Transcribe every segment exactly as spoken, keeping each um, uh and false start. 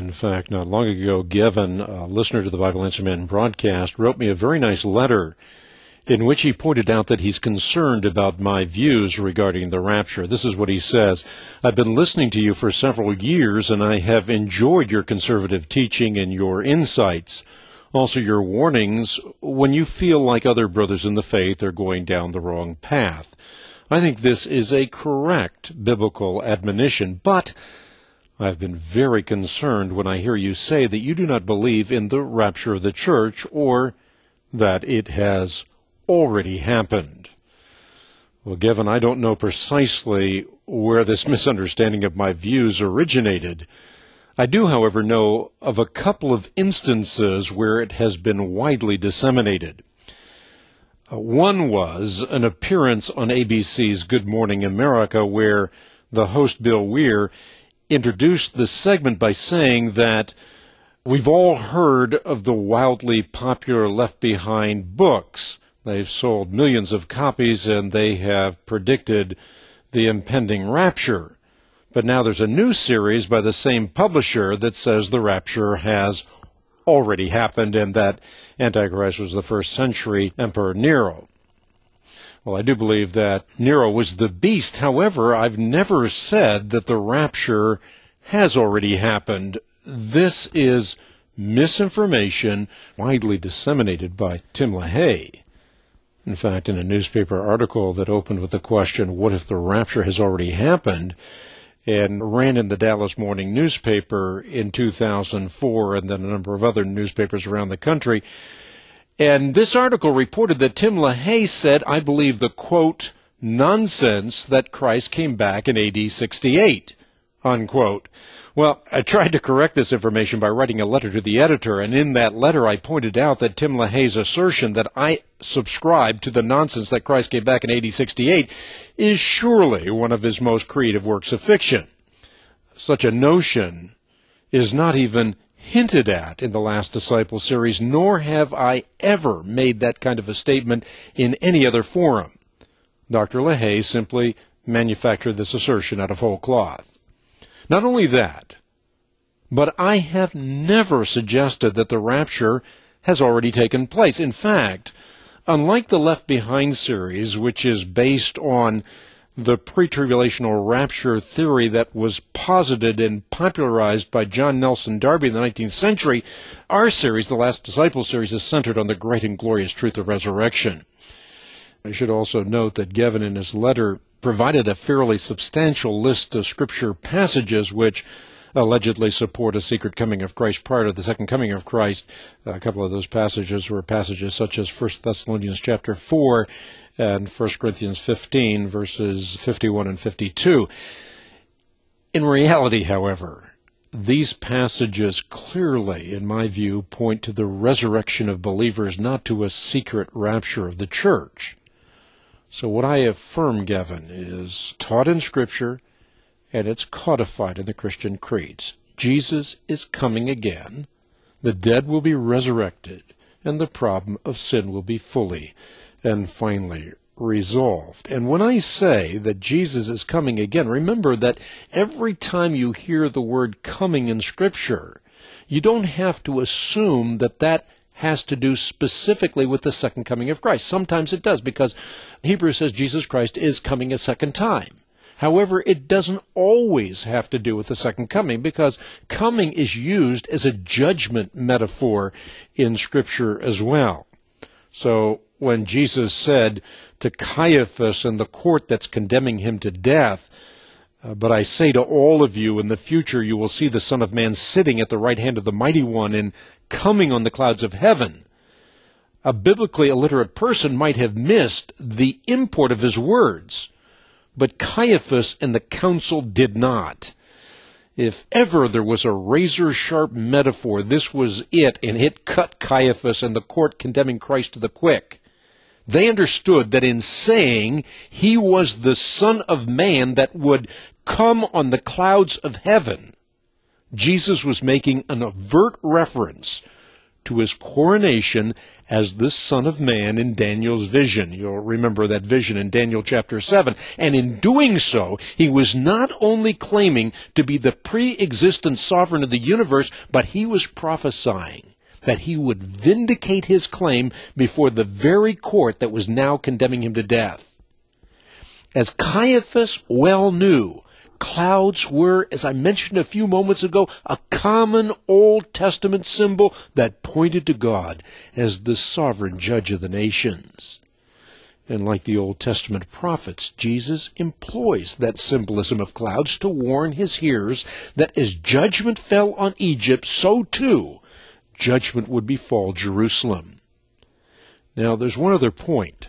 In fact, not long ago, Gavin, a listener to the Bible Answer Man broadcast, wrote me a very nice letter in which he pointed out that he's concerned about my views regarding the rapture. This is what he says: I've been listening to you for several years, and I have enjoyed your conservative teaching and your insights. Also, your warnings when you feel like other brothers in the faith are going down the wrong path. I think this is a correct biblical admonition, but I've been very concerned when I hear you say that you do not believe in the rapture of the church, or that it has already happened. Well, Gavin, I don't know precisely where this misunderstanding of my views originated. I do, however, know of a couple of instances where it has been widely disseminated. Uh, one was an appearance on A B C's Good Morning America, where the host, Bill Weir, introduced the segment by saying that we've all heard of the wildly popular Left Behind books. They've sold millions of copies, and they have predicted the impending rapture. But now there's a new series by the same publisher that says the rapture has already happened and that Antichrist was the first century Emperor Nero. Well, I do believe that Nero was the beast. However, I've never said that the rapture has already happened. This is misinformation widely disseminated by Tim LaHaye. In fact, in a newspaper article that opened with the question, what if the rapture has already happened, and ran in the Dallas Morning newspaper in two thousand four and then a number of other newspapers around the country. And this article reported that Tim LaHaye said, I believe the, quote, nonsense that Christ came back in A D sixty-eight, unquote. Well, I tried to correct this information by writing a letter to the editor, and in that letter I pointed out that Tim LaHaye's assertion that I subscribe to the nonsense that Christ came back in A D sixty-eight is surely one of his most creative works of fiction. Such a notion is not even hinted at in the Last Disciple series, nor have I ever made that kind of a statement in any other forum. Doctor LaHaye simply manufactured this assertion out of whole cloth. Not only that, but I have never suggested that the rapture has already taken place. In fact, unlike the Left Behind series, which is based on the pre-tribulational rapture theory that was posited and popularized by John Nelson Darby in the nineteenth century, our series, the Last Disciple series, is centered on the great and glorious truth of resurrection. I should also note that Gavin, in his letter, provided a fairly substantial list of scripture passages which allegedly support a secret coming of Christ prior to the second coming of Christ. A couple of those passages were passages such as First Thessalonians chapter four and First Corinthians fifteen, verses fifty-one and fifty-two. In reality, however, these passages clearly, in my view, point to the resurrection of believers, not to a secret rapture of the church. So what I affirm, Gavin, is taught in Scripture, and it's codified in the Christian creeds. Jesus is coming again, the dead will be resurrected, and the problem of sin will be fully and finally resolved. And when I say that Jesus is coming again, remember that every time you hear the word coming in Scripture, you don't have to assume that that has to do specifically with the second coming of Christ. Sometimes it does, because Hebrews says Jesus Christ is coming a second time. However, it doesn't always have to do with the second coming, because coming is used as a judgment metaphor in Scripture as well. So when Jesus said to Caiaphas and the court that's condemning him to death, Uh, but I say to all of you, in the future you will see the Son of Man sitting at the right hand of the Mighty One and coming on the clouds of heaven. A biblically illiterate person might have missed the import of his words, but Caiaphas and the council did not. If ever there was a razor-sharp metaphor, this was it, and it cut Caiaphas and the court condemning Christ to the quick. They understood that in saying he was the Son of Man that would come on the clouds of heaven, Jesus was making an overt reference to his coronation as the Son of Man in Daniel's vision. You'll remember that vision in Daniel chapter seven. And in doing so, he was not only claiming to be the pre-existent sovereign of the universe, but he was prophesying that he would vindicate his claim before the very court that was now condemning him to death. As Caiaphas well knew, clouds were, as I mentioned a few moments ago, a common Old Testament symbol that pointed to God as the sovereign judge of the nations. And like the Old Testament prophets, Jesus employs that symbolism of clouds to warn his hearers that as judgment fell on Egypt, so too judgment would befall Jerusalem. Now, there's one other point.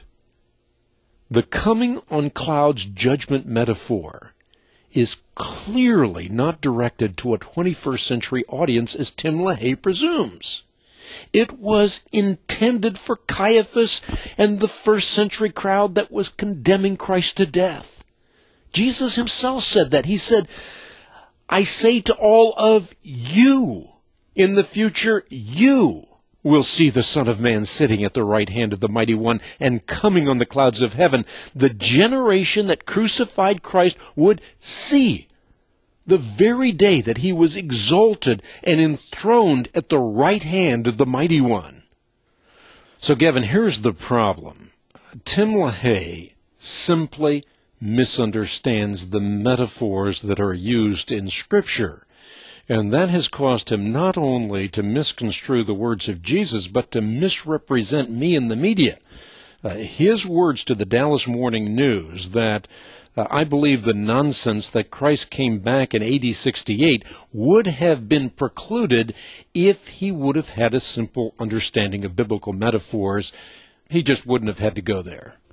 The coming on clouds judgment metaphor is clearly not directed to a twenty-first century audience as Tim LaHaye presumes. It was intended for Caiaphas and the first century crowd that was condemning Christ to death. Jesus himself said that. He said, I say to all of you, in the future, you will see the Son of Man sitting at the right hand of the Mighty One and coming on the clouds of heaven. The generation that crucified Christ would see the very day that he was exalted and enthroned at the right hand of the Mighty One. So, Gavin, here's the problem. Tim LaHaye simply misunderstands the metaphors that are used in Scripture. And that has caused him not only to misconstrue the words of Jesus, but to misrepresent me in the media. Uh, his words to the Dallas Morning News that uh, I believe the nonsense that Christ came back in A D sixty-eight would have been precluded if he would have had a simple understanding of biblical metaphors. He just wouldn't have had to go there.